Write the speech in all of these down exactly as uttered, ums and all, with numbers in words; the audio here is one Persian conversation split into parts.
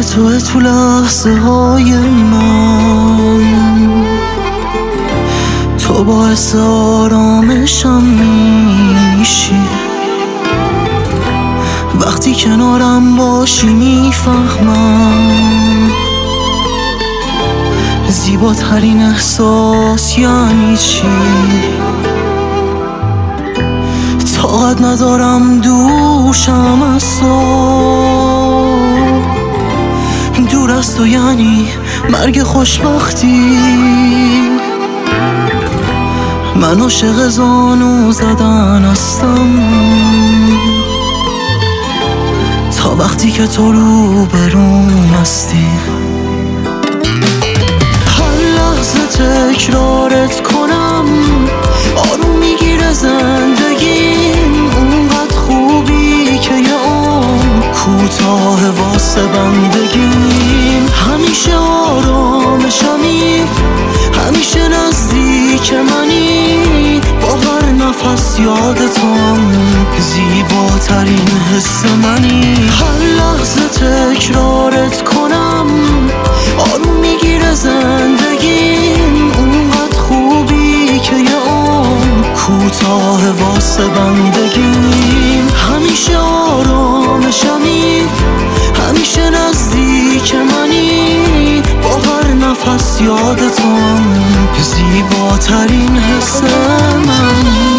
تو تو لحظه های من، تو باعث آرامشم میشی. وقتی کنارم باشی میفهمم زیباترین احساس یعنی چی. طاقت ندارم دوشم از تو، دور از تو یعنی مرگ خوشبختی. من عاشق زانو زدن هستم تا وقتی که تو رو برون هستی. هر لحظه تکرارت کنم آروم میگیره زندگیم. اونقدر خوبی که یه عمر کوتاه واسه بندگیم. همیشه آرامشمی، همیشه نزدیک منی. با هر نفس یادتم، زیباترین حس منی. هر لحظه تکرارت کنم آروم میگیره زندگیم. اونقدر خوبی که یه عمر کوتاه واسه بندگیم. همیشه آرامشمی، همیشه نزدیک منی. با هر نفس یادتم، زیباترین حس منی.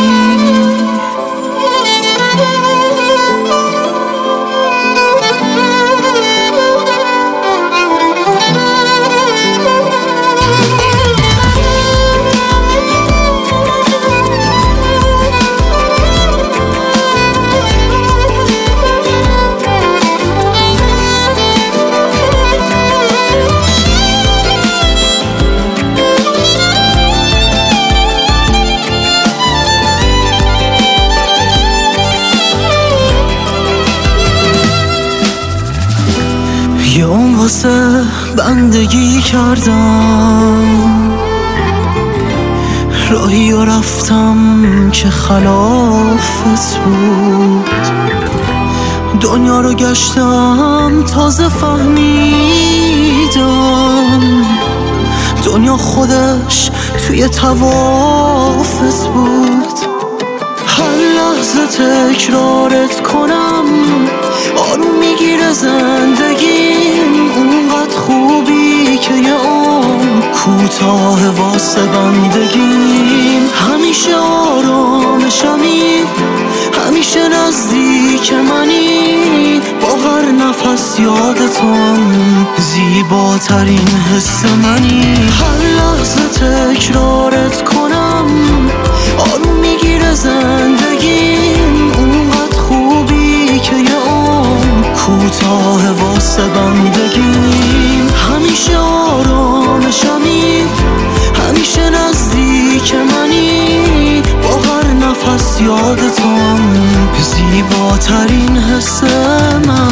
یه اون واسه بندگی کردم، راهی رو رفتم که خلافت بود. دنیا رو گشتم تازه فهمیدم دنیا خودش توی طوافت بود. هر لحظه تکرارت کنم آروم میگیره زندگیم. اونقدر خوبی که یه عمر کوتاه واسه بندگیم. همیشه آرامشمی، همیشه نزدیک منی. با هر نفس یادتم، زیباترین حس منی. هر لحظه تکرارت کنم آروم میگیره زندگیم. اونقدر خوبی که یه عمر کوتاه واسه بندگیم. همیشه آرامشمی، همیشه نزدیک منی. با هر نفس یادتم، زیباترین حس من.